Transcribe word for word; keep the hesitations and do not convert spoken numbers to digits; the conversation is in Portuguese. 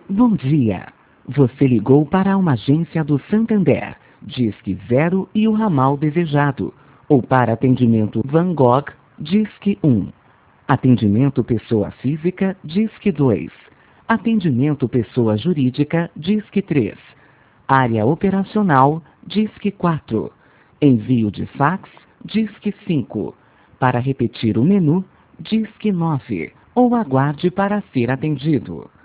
Bom dia. Você ligou para uma agência do Santander, Disque Zero e o ramal desejado. Ou para atendimento Van Gogh, Disque um. Atendimento pessoa física, Disque dois. Atendimento pessoa jurídica, Disque três. Área operacional, Disque quatro. Envio de fax, Disque cinco. Para repetir o menu, Disque nove. Ou aguarde para ser atendido.